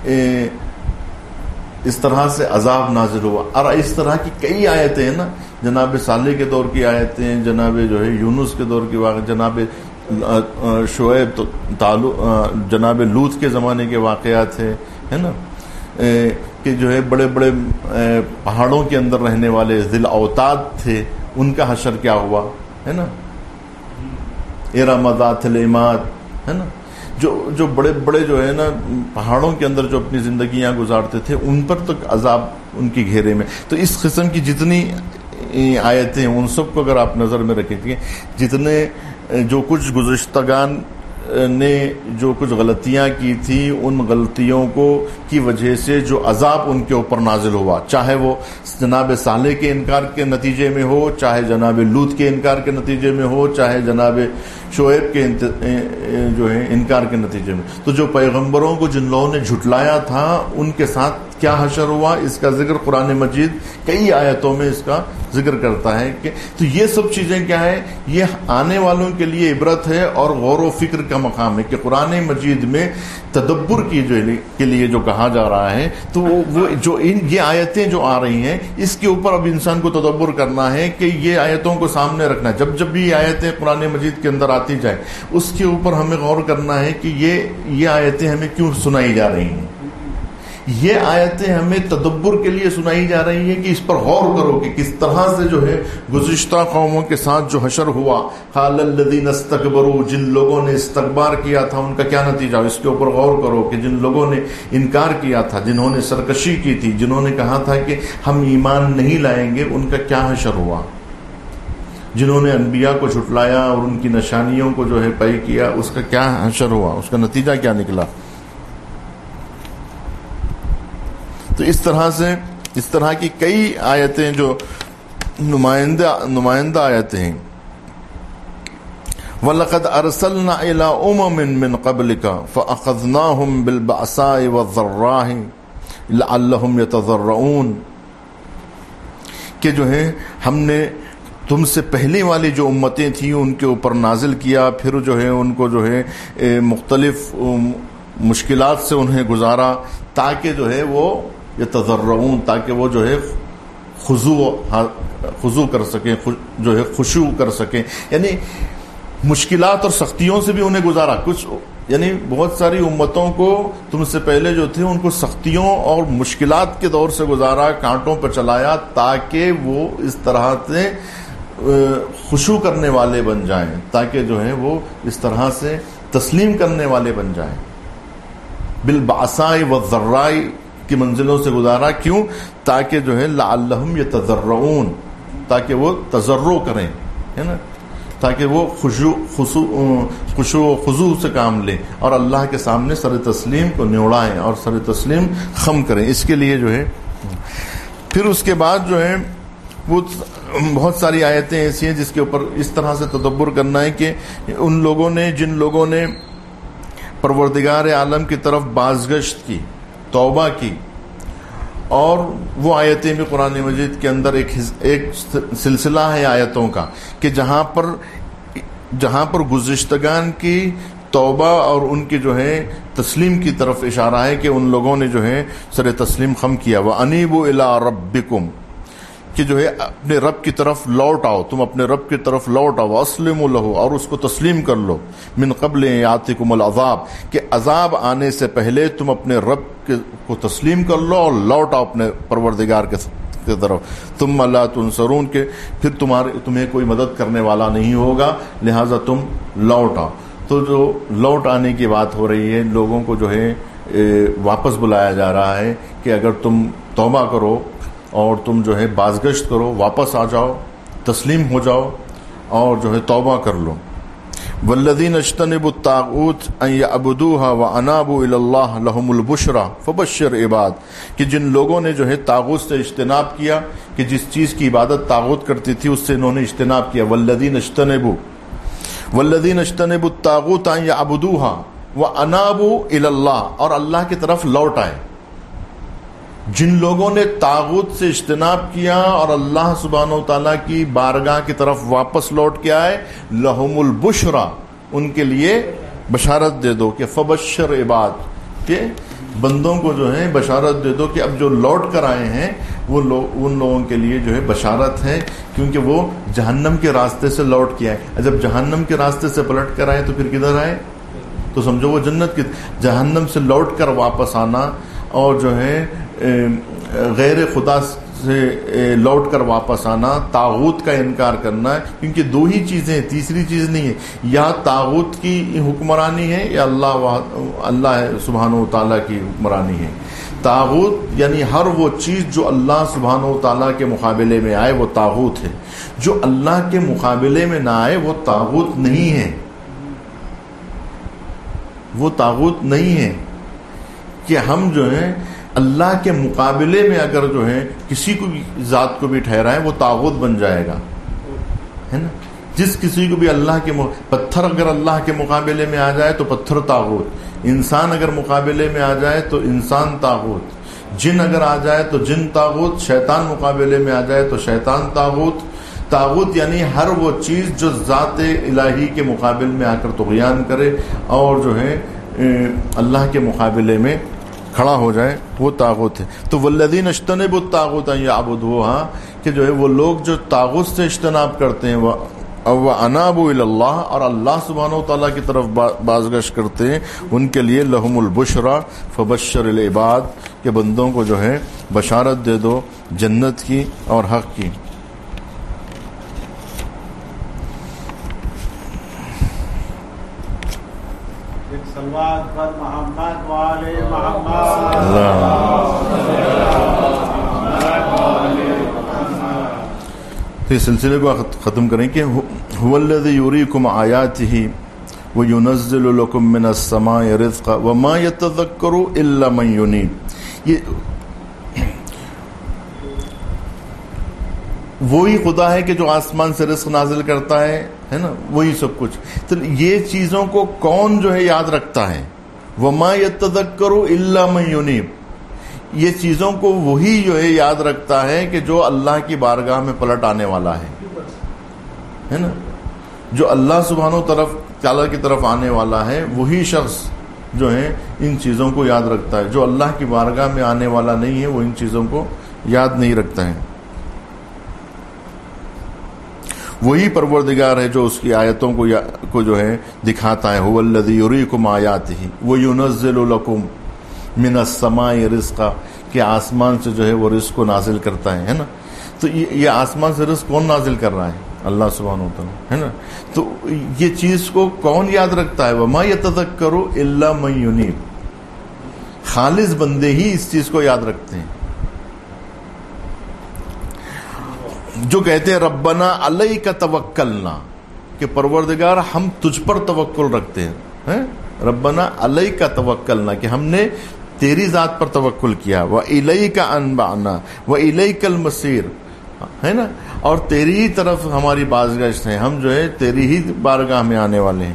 اس طرح سے عذاب نازل ہوا. اور اس طرح کی کئی آیتیں ہیں نا، جناب صالح کے دور کی آیتیں، جناب جو ہے یونس کے دور کی واقع، جناب شعیب، جناب لوط کے زمانے کے واقعات ہے نا، کہ جو ہے بڑے بڑے پہاڑوں کے اندر رہنے والے ذی الاوتاد تھے، ان کا حشر کیا ہوا، ہے نا. ارم ذات العماد، ہے نا، جو بڑے بڑے جو ہے نا پہاڑوں کے اندر جو اپنی زندگیاں گزارتے تھے، ان پر تو عذاب ان کی گھیرے میں. تو اس قسم کی جتنی آیتیں ان سب کو اگر آپ نظر میں رکھیں گے، جتنے جو کچھ گزشتگان نے جو کچھ غلطیاں کی تھی، ان غلطیوں کی وجہ سے جو عذاب ان کے اوپر نازل ہوا، چاہے وہ جناب صالح کے انکار کے نتیجے میں ہو، چاہے جناب لوط کے انکار کے نتیجے میں ہو، چاہے جناب شعیب کے جو ہے انکار کے نتیجے میں. تو جو پیغمبروں کو جن لوگوں نے جھٹلایا تھا ان کے ساتھ کیا حشر ہوا، اس کا ذکر قرآن مجید کئی آیتوں میں اس کا ذکر کرتا ہے. کہ تو یہ سب چیزیں کیا ہے، یہ آنے والوں کے لیے عبرت ہے اور غور و فکر کا مقام ہے کہ قرآن مجید میں تدبر کے لیے جو کہا جا رہا ہے، تو وہ جو یہ آیتیں جو آ رہی ہیں اس کے اوپر اب انسان کو تدبر کرنا ہے کہ یہ آیتوں کو سامنے رکھنا ہے. جب بھی یہ آیتیں قرآن مجید کے اندر آتی جائے اس کے اوپر ہمیں غور کرنا ہے کہ یہ آیتیں ہمیں کیوں سنائی جا رہی ہیں، یہ آیتیں ہمیں تدبر کے لیے سنائی جا رہی ہیں کہ اس پر غور کرو کہ کس طرح سے جو ہے گزشتہ قوموں کے ساتھ جو حشر ہوا، قال الذین استکبروا، جن لوگوں نے استکبار کیا تھا ان کا کیا نتیجہ، اس کے اوپر غور کرو کہ جن لوگوں نے انکار کیا تھا، جنہوں نے سرکشی کی تھی، جنہوں نے کہا تھا کہ ہم ایمان نہیں لائیں گے، ان کا کیا حشر ہوا، جنہوں نے انبیاء کو جھٹلایا اور ان کی نشانیوں کو جو ہے پے کیا، اس کا کیا حشر ہوا، اس کا نتیجہ کیا نکلا۔ تو اس طرح کی کئی آیتیں جو نمائندہ آیتیں ہیں۔ وَلَقَدْ أَرْسَلْنَا إِلَىٰ أُمَمٍ مِّن قَبْلِكَ فَأَخَذْنَاهُمْ بِالْبَأْسَاءِ وَالضَّرَّاءِ لَعَلَّهُمْ يَتَضَرَّعُونَ، کہ جو ہے ہم نے تم سے پہلے والی جو امتیں تھیں ان کے اوپر نازل کیا، پھر جو ہے ان کو جو ہے مختلف مشکلات سے انہیں گزارا تاکہ جو ہے وہ یتضرعون، تاکہ وہ جو ہے خضوع کر سکیں، جو ہے خشوع کر سکیں، یعنی مشکلات اور سختیوں سے بھی انہیں گزارا۔ کچھ یعنی بہت ساری امتوں کو تم سے پہلے جو تھے ان کو سختیوں اور مشکلات کے دور سے گزارا، کانٹوں پر چلایا تاکہ وہ اس طرح سے خشوع کرنے والے بن جائیں، تاکہ جو ہے وہ اس طرح سے تسلیم کرنے والے بن جائیں۔ بالبعصاء والضراء کی منزلوں سے گزارا، کیوں؟ تاکہ جو ہے لعلہم یتضرعون، تاکہ وہ تضرع کریں، ہے نا، تاکہ وہ خشوع و خضوع سے کام لیں اور اللہ کے سامنے سر تسلیم کو نوڑائیں اور سر تسلیم خم کریں۔ اس کے لیے جو ہے پھر اس کے بعد جو ہے وہ بہت ساری آیتیں ایسی ہیں جس کے اوپر اس طرح سے تدبر کرنا ہے کہ ان لوگوں نے، جن لوگوں نے پروردگار عالم کی طرف بازگشت کی، توبہ کی، اور وہ آیتیں بھی قرآن مجید کے اندر ایک سلسلہ ہے آیتوں کا کہ جہاں پر گزشتگان کی توبہ اور ان کی جو ہے تسلیم کی طرف اشارہ ہے کہ ان لوگوں نے جو ہے سر تسلیم خم کیا۔ وَأَنِيبُوا إِلَىٰ رَبِّكُمْ، کہ جو ہے اپنے رب کی طرف لوٹ آؤ، تم اپنے رب کی طرف لوٹ آؤ، وَأَسْلِمُوا لَهُ، اور اس کو تسلیم کر لو، مِن قَبْلِ أَن يَأْتِيَكُمُ الْعَذَابُ، کہ عذاب آنے سے پہلے تم اپنے رب کو تسلیم کر لو اور لوٹ آؤ اپنے پروردگار کی طرف، ثُمَّ لَا تُنصَرُونَ، کہ پھر تمہیں کوئی مدد کرنے والا نہیں ہوگا، لہٰذا تم لوٹ آؤ۔ تو جو لوٹ آنے کی بات ہو رہی ہے، لوگوں کو جو ہے واپس بلایا جا رہا ہے کہ اگر تم توبہ کرو اور تم جو ہے بازگشت کرو، واپس آ جاؤ، تسلیم ہو جاؤ اور جو ہے توبہ کر لو۔ والذین اجتنبوا الطاغوت ان یعبدوها وانابوا الی اللہ لهم البشرى فبشر عباد، کہ جن لوگوں نے جو ہے طاغوت سے اجتناب کیا، کہ جس چیز کی عبادت طاغوت کرتی تھی اس سے انہوں نے اجتناب کیا، والذین اجتنبوا الطاغوت ان یعبدوها وانابوا الی اللہ، اور اللہ کی طرف لوٹ آئے۔ جن لوگوں نے طاغوت سے اجتناب کیا اور اللہ سبحانہ و تعالیٰ کی بارگاہ کی طرف واپس لوٹ کے آئے، لہم البشرا، ان کے لیے بشارت دے دو کہ فبشر عباد، کہ بندوں کو جو ہے بشارت دے دو کہ اب جو لوٹ کر آئے ہیں وہ ان لوگوں کے لیے جو ہے بشارت ہے، کیونکہ وہ جہنم کے راستے سے لوٹ کے آئے۔ جب جہنم کے راستے سے پلٹ کر آئے تو پھر کدھر آئے؟ تو سمجھو وہ جنت کی، جہنم سے لوٹ کر واپس آنا اور جو ہے غیر خدا سے لوٹ کر واپس آنا، طاغوت کا انکار کرنا، کیونکہ دو ہی چیزیں، تیسری چیز نہیں ہے، یا طاغوت کی حکمرانی ہے یا اللہ سبحانہ و تعالیٰ کی حکمرانی ہے۔ طاغوت یعنی ہر وہ چیز جو اللہ سبحانہ و تعالیٰ کے مقابلے میں آئے وہ طاغوت ہے، جو اللہ کے مقابلے میں نہ آئے وہ طاغوت نہیں ہے، وہ طاغوت نہیں ہے۔ کہ ہم جو ہیں اللہ کے مقابلے میں اگر جو ہے کسی کو بھی ذات کو بھی ٹھہرائیں وہ طاغوت بن جائے گا، ہے نا۔ جس کسی کو بھی اللہ کے پتھر اگر اللہ کے مقابلے میں آ جائے تو پتھر طاغوت، انسان اگر مقابلے میں آ جائے تو انسان طاغوت، جن اگر آ جائے تو جن طاغوت، شیطان مقابلے میں آ جائے تو شیطان طاغوت۔ طاغوت یعنی ہر وہ چیز جو ذات الہی کے مقابل میں آ کر طغیان کرے اور جو ہے اللہ کے مقابلے میں کھڑا ہو جائے، وہ طاغوت ہے۔ تو والذین اجتنبوا الطاغوت ان یعبدوها، کہ جو ہے وہ لوگ جو طاغوت سے اجتناب کرتے ہیں او انابوا الی اللہ، اور اللہ سبحانہ و تعالیٰ کی طرف بازگشت کرتے ہیں، ان کے لیے لہم البشرا فبشر العباد، کہ بندوں کو جو ہے بشارت دے دو جنت کی اور حق کی۔ محمد والے محمد اس سلسلے کو ختم کریں کہ هو الذی یریکم آیاتہ وینزل لکم من السماء رزقا وما یتذکر الا من ینیب، یہ وہی خدا ہے کہ جو آسمان سے رزق نازل کرتا ہے نا، وہی سب کچھ۔ تو یہ چیزوں کو کون جو ہے یاد رکھتا ہے؟ وما یتذکر الا من ینیب، یہ چیزوں کو وہی جو ہے یاد رکھتا ہے کہ جو اللہ کی بارگاہ میں پلٹ آنے والا ہے نا، جو اللہ سبحانہ تعالیٰ کی طرف آنے والا ہے، وہی شخص جو ہے ان چیزوں کو یاد رکھتا ہے۔ جو اللہ کی بارگاہ میں آنے والا نہیں ہے وہ ان چیزوں کو یاد نہیں رکھتا ہے۔ وہی پروردگار ہے جو اس کی آیتوں کو جو ہے دکھاتا ہے۔ هو الذی یریکم آیاتہ وینزل لکم من السماء رزقا، کہ آسمان سے جو ہے وہ رزق کو نازل کرتا ہے نا۔ تو یہ آسمان سے رزق کون نازل کر رہا ہے؟ اللہ سبحانہ و تعالیٰ ہے نا۔ تو یہ چیز کو کون یاد رکھتا ہے؟ وما یتذکر الا من ینیب، خالص بندے ہی اس چیز کو یاد رکھتے ہیں، جو کہتے ہیں ربنا علیک توکلنا، کہ پروردگار ہم تجھ پر توکل رکھتے ہیں، ربنا علیک توکلنا، کہ ہم نے تیری ذات پر توکل کیا، وَإِلَيْكَ أَنْبَعْنَا وَإِلَيْكَ الْمَصِيرُ، ہے نا، اور تیری ہی طرف ہماری بازگشت ہے، ہم جو ہے تیری ہی بارگاہ میں آنے والے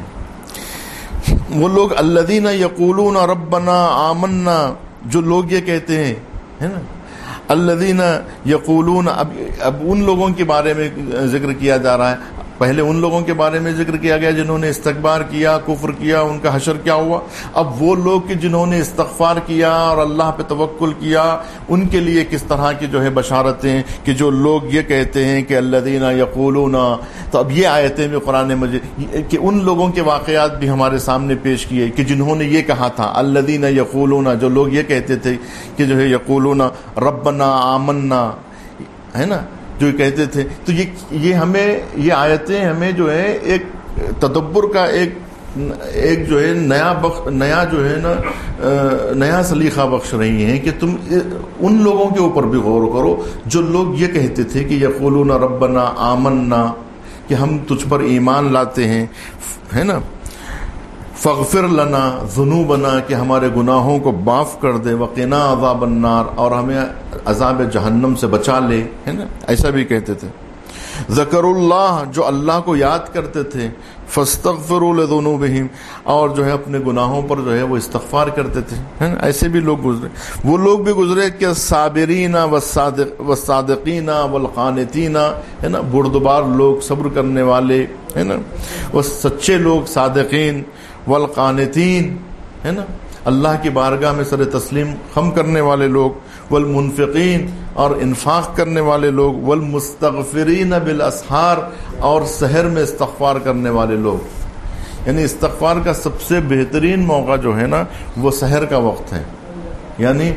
ہیں۔ وہ لوگ الذین یقولون ربنا آمنا، جو لوگ یہ کہتے ہیں، ہے نا، الذین یقولون، اب ان لوگوں کے بارے میں ذکر کیا جا رہا ہے۔ پہلے ان لوگوں کے بارے میں ذکر کیا گیا جنہوں نے استکبار کیا، کفر کیا، ان کا حشر کیا ہوا۔ اب وہ لوگ کہ جنہوں نے استغفار کیا اور اللہ پہ توکل کیا، ان کے لیے کس طرح کی جو ہے بشارتیں، کہ جو لوگ یہ کہتے ہیں کہ الذین یقولون، تو اب یہ آیتیں بھی قرآن مجید کہ ان لوگوں کے واقعات بھی ہمارے سامنے پیش کیے کہ جنہوں نے یہ کہا تھا، الذین یقولون، جو لوگ یہ کہتے تھے کہ جو ہے یقولون ربنا آمنا، ہے نا، جو کہتے تھے۔ تو یہ ہمیں، یہ آیتیں ہمیں جو ہے ایک تدبر کا ایک جو ہے نیا جو ہے نا نیا سلیقہ بخش رہی ہیں کہ تم ان لوگوں کے اوپر بھی غور کرو جو لوگ یہ کہتے تھے کہ یقولون ربنا آمنا، کہ ہم تجھ پر ایمان لاتے ہیں، ہے نا، فاغفر لنا ذنوبنا، کہ ہمارے گناہوں کو معاف کر دے، وقنا عذاب النار، اور ہمیں عذاب جہنم سے بچا لے، ہے نا، ایسا بھی کہتے تھے۔ ذکر اللہ، جو اللہ کو یاد کرتے تھے، فاستغفروا لذنوبہم، اور جو ہے اپنے گناہوں پر جو ہے وہ استغفار کرتے تھے، ہے نا، ایسے بھی لوگ گزرے۔ وہ لوگ بھی گزرے کہ صابرین والصادقین والقانتین، ہے نا، بردبار لوگ، صبر کرنے والے، ہے نا، وہ سچے لوگ، صادقین والقانتین، ہے نا، اللہ کی بارگاہ میں سر تسلیم خم کرنے والے لوگ، والمنفقین، اور انفاق کرنے والے لوگ، والمستغفرین بالاسحار، اور سحر میں استغفار کرنے والے لوگ۔ یعنی استغفار کا سب سے بہترین موقع جو ہے نا وہ سحر کا وقت ہے، یعنی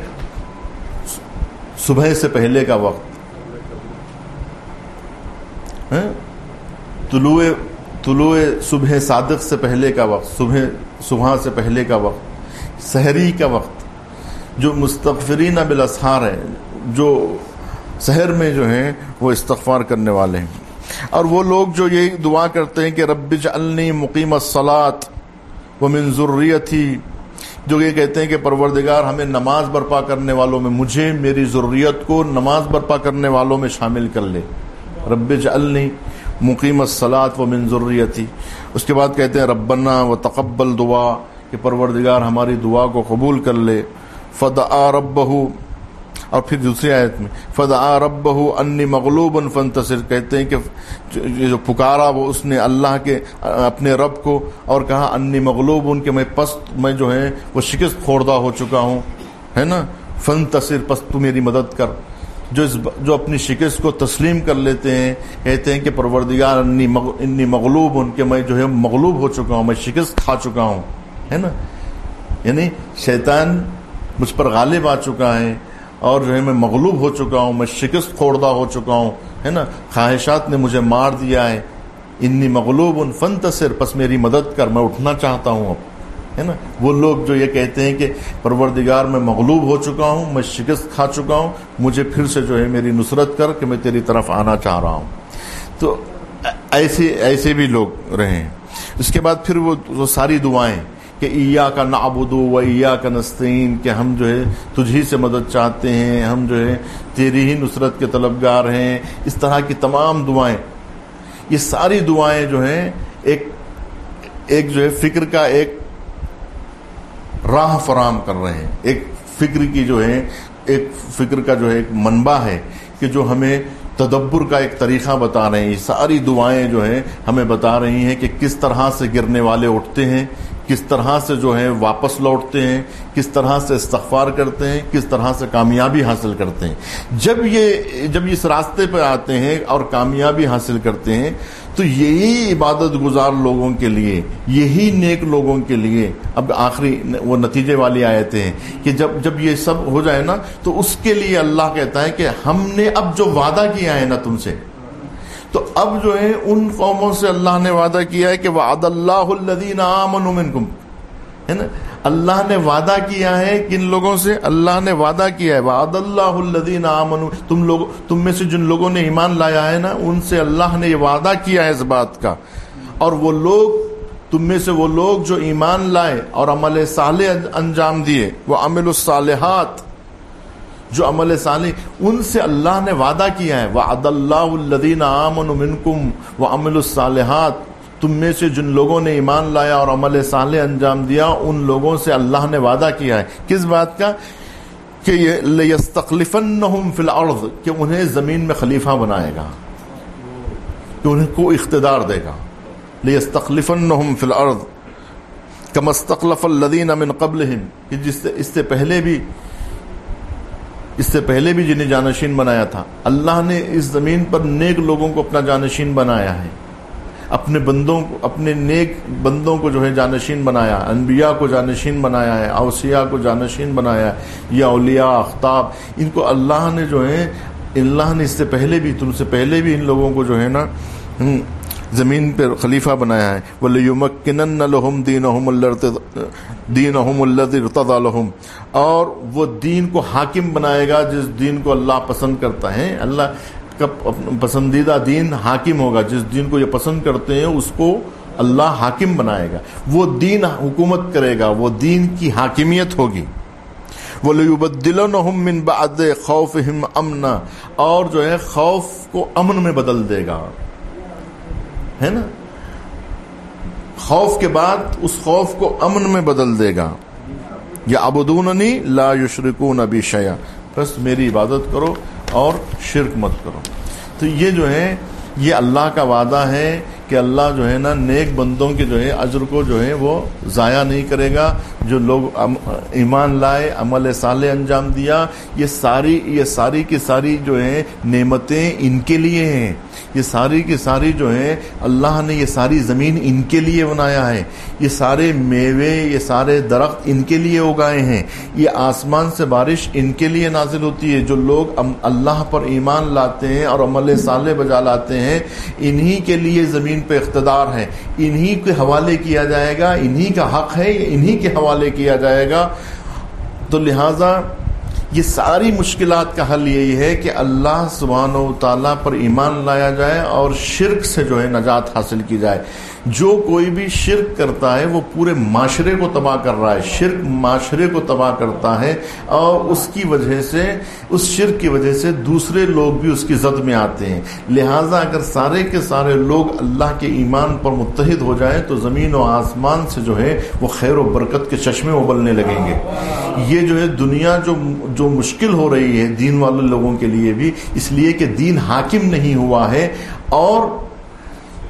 صبح سے پہلے کا وقت، طلوع صبح صادق سے پہلے کا وقت، صبح سے پہلے کا وقت، سحری کا وقت، جو مستغفرین بالاسحار ہے، جو سحر میں جو ہیں وہ استغفار کرنے والے ہیں۔ اور وہ لوگ جو یہ دعا کرتے ہیں کہ رب اجعلنی مقیم الصلاۃ ومن ذریتی، جو یہ کہتے ہیں کہ پروردگار ہمیں نماز برپا کرنے والوں میں، مجھے میری ذریت کو نماز برپا کرنے والوں میں شامل کر لے، رب اجعلنی مقیم الصلاۃ ومن ذریتی۔ اس کے بعد کہتے ہیں ربنا وتقبل دعا، کہ پروردگار ہماری دعا کو قبول کر لے۔ فدعا ربہ، اور پھر دوسری آیت میں فدعا ربہ انی مغلوب فانتصر، کہتے ہیں کہ جو پکارا وہ اس نے اللہ کے اپنے رب کو، اور کہا انی مغلوب، ان کے میں جو ہے وہ شکست خوردہ ہو چکا ہوں، ہے نا، فانتصر، پس تو میری مدد کر۔ جو اپنی شکست کو تسلیم کر لیتے ہیں، کہتے ہیں کہ پروردگار انی مغلوب، ان کے میں جو ہے مغلوب ہو چکا ہوں، میں شکست کھا چکا ہوں، ہے نا، یعنی شیطان مجھ پر غالب آ چکا ہے اور جو ہے میں مغلوب ہو چکا ہوں، میں شکست خوردہ ہو چکا ہوں، ہے نا، خواہشات نے مجھے مار دیا ہے، انی مغلوب فانتصر، پس میری مدد کر، میں اٹھنا چاہتا ہوں اب، ہے نا۔ وہ لوگ جو یہ کہتے ہیں کہ پروردگار میں مغلوب ہو چکا ہوں، میں شکست کھا چکا ہوں، مجھے پھر سے جو ہے میری نصرت کر کہ میں تیری طرف آنا چاہ رہا ہوں، تو ایسے بھی لوگ رہے ہیں۔ اس کے بعد پھر وہ ساری دعائیں کہ ایاک نعبد و ایاک نستعین، کہ ہم جو ہے تجھ ہی سے مدد چاہتے ہیں، ہم جو ہے تیری ہی نصرت کے طلبگار ہیں، اس طرح کی تمام دعائیں، یہ ساری دعائیں جو ہیں ایک جو ہے فکر کا ایک راہ فراہم کر رہے ہیں، ایک فکر کی جو ہے ایک فکر کا جو ہے ایک منبع ہے کہ جو ہمیں تدبر کا ایک طریقہ بتا رہے ہیں۔ یہ ساری دعائیں جو ہیں ہمیں بتا رہی ہیں کہ کس طرح سے گرنے والے اٹھتے ہیں، کس طرح سے جو ہے واپس لوٹتے ہیں، کس طرح سے استغفار کرتے ہیں، کس طرح سے کامیابی حاصل کرتے ہیں۔ جب اس راستے پہ آتے ہیں اور کامیابی حاصل کرتے ہیں تو یہی عبادت گزار لوگوں کے لیے، یہی نیک لوگوں کے لیے اب آخری وہ نتیجے والی آیتیں ہیں کہ جب یہ سب ہو جائے نا تو اس کے لیے اللہ کہتا ہے کہ ہم نے اب جو وعدہ کیا ہے نا تم سے، تو اب جو ہے ان قوموں سے اللہ نے وعدہ کیا ہے کہ وعد اللہ الذین آمنوا منکم، ہے نا، اللہ نے وعدہ کیا ہے کن لوگوں سے؟ اللہ نے وعدہ کیا ہے وعد اللہ الذین آمنوا، تم میں سے جن لوگوں نے ایمان لایا ہے نا ان سے اللہ نے یہ وعدہ کیا ہے اس بات کا، اور وہ لوگ تم میں سے وہ لوگ جو ایمان لائے اور عمل صالح انجام دیے، وہ عمل الصالحات، جو عمل صالح، ان سے اللہ نے وعدہ کیا ہے وعد اللہ الذین آمنوا منکم وعملوا الصالحات، تم میں سے جن لوگوں نے ایمان لایا اور عمل صالح انجام دیا ان لوگوں سے اللہ نے وعدہ کیا ہے کس بات کا؟ کہ لَيَسْتَخْلِفَنَّهُمْ فِي الْأَرْضِ، کہ انہیں زمین میں خلیفہ بنائے گا، کہ انہیں کو اقتدار دے گا، لَيَسْتَخْلِفَنَّهُمْ فِي الْأَرْضِ كَمَا اسْتَخْلَفَ الَّذِينَ مِنْ قَبْلِهِمْ، کہ اس سے پہلے بھی جنہیں جانشین بنایا تھا، اللہ نے اس زمین پر نیک لوگوں کو اپنا جانشین بنایا ہے، اپنے نیک بندوں کو جو ہے جانشین بنایا، انبیاء کو جانشین بنایا ہے، اوصیاء کو جانشین بنایا ہے، یا اولیاء اخطاب، ان کو اللہ نے جو ہے اللہ نے اس سے پہلے بھی تم سے پہلے بھی ان لوگوں کو جو ہے نا زمین پر خلیفہ بنایا ہے۔ وَلَيُمَكِّنَنَّ لَهُمْ دِينَهُمُ الَّذِي ارْتَضَىٰ لَهُمْ، اور وہ دین کو حاکم بنائے گا جس دین کو اللہ پسند کرتا ہے، اللہ کا پسندیدہ دین حاکم ہوگا، جس دین کو یہ پسند کرتے ہیں اس کو اللہ حاکم بنائے گا، وہ دین حکومت کرے گا، وہ دین کی حاکمیت ہوگی۔ وَلَيُبَدِّلَنَّهُم مِّن بَعْدِ خَوْفِهِمْ أَمْنًا، اور جو ہے خوف کو امن میں بدل دے گا، ہے نا، خوف کے بعد اس خوف کو امن میں بدل دے گا۔ یعبدوننی لا یشرکون بی شیئا، بس میری عبادت کرو اور شرک مت کرو۔ تو یہ جو ہے یہ اللہ کا وعدہ ہے کہ اللہ جو ہے نا نیک بندوں کے جو ہے اجر کو جو ہے وہ ضائع نہیں کرے گا، جو لوگ ایمان لائے، عمل صالح انجام دیا، یہ ساری کی ساری جو ہے نعمتیں ان کے لیے ہیں، یہ ساری کی ساری جو ہے اللہ نے یہ ساری زمین ان کے لیے بنایا ہے، یہ سارے میوے، یہ سارے درخت ان کے لیے اگائے ہیں، یہ آسمان سے بارش ان کے لیے نازل ہوتی ہے، جو لوگ اللہ پر ایمان لاتے ہیں اور عمل صالح بجا لاتے ہیں انہی کے لیے زمین پہ اقتدار ہے، انہی کے حوالے کیا جائے گا، انہی کا حق ہے، انہی کے حوالے کیا جائے گا۔ تو لہٰذا یہ ساری مشکلات کا حل یہی ہے کہ اللہ سبحانہ و تعالیٰ پر ایمان لایا جائے اور شرک سے جو ہے نجات حاصل کی جائے۔ جو کوئی بھی شرک کرتا ہے وہ پورے معاشرے کو تباہ کر رہا ہے، شرک معاشرے کو تباہ کرتا ہے، اور اس کی وجہ سے، اس شرک کی وجہ سے دوسرے لوگ بھی اس کی زد میں آتے ہیں۔ لہٰذا اگر سارے کے سارے لوگ اللہ کے ایمان پر متحد ہو جائیں تو زمین و آسمان سے جو ہے وہ خیر و برکت کے چشمے ابلنے لگیں گے۔ یہ جو ہے دنیا جو مشکل ہو رہی ہے دین والے لوگوں کے لیے بھی، اس لیے کہ دین حاکم نہیں ہوا ہے، اور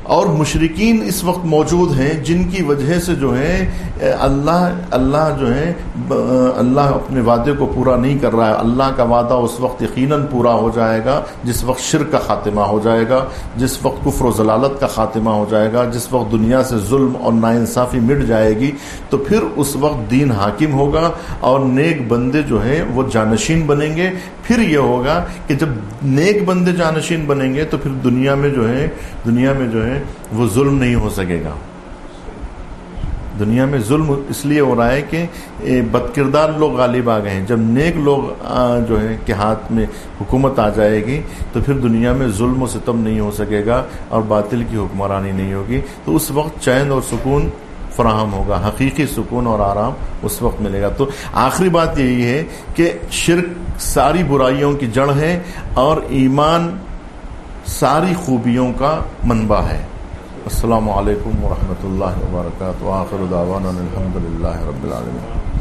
اور مشرکین اس وقت موجود ہیں جن کی وجہ سے جو ہے اللہ جو ہے اللہ اپنے وعدے کو پورا نہیں کر رہا ہے. اللہ کا وعدہ اس وقت یقیناً پورا ہو جائے گا جس وقت شرک کا خاتمہ ہو جائے گا, جس وقت کفر و ضلالت کا خاتمہ ہو جائے گا, جس وقت دنیا سے ظلم اور ناانصافی مٹ جائے گی, تو پھر اس وقت دین حاکم ہوگا اور نیک بندے جو ہیں وہ جانشین بنیں گے. پھر یہ ہوگا کہ جب نیک بندے جانشین بنیں گے تو پھر دنیا میں جو ہے وہ ظلم نہیں ہو سکے گا. دنیا میں ظلم اس لیے ہو رہا ہے کہ بد کردار لوگ غالب آ گئے ہیں. جب نیک لوگ جو ہے کہ ہاتھ میں حکومت آ جائے گی تو پھر دنیا میں ظلم و ستم نہیں ہو سکے گا اور باطل کی حکمرانی نہیں ہوگی. تو اس وقت چین اور سکون فراہم ہوگا, حقیقی سکون اور آرام اس وقت ملے گا. تو آخری بات یہی ہے کہ شرک ساری برائیوں کی جڑ ہے اور ایمان ساری خوبیوں کا منبع ہے. السلام علیکم ورحمۃ اللہ وبرکاتہ. آخر دعوانا الحمد للہ رب العالمین.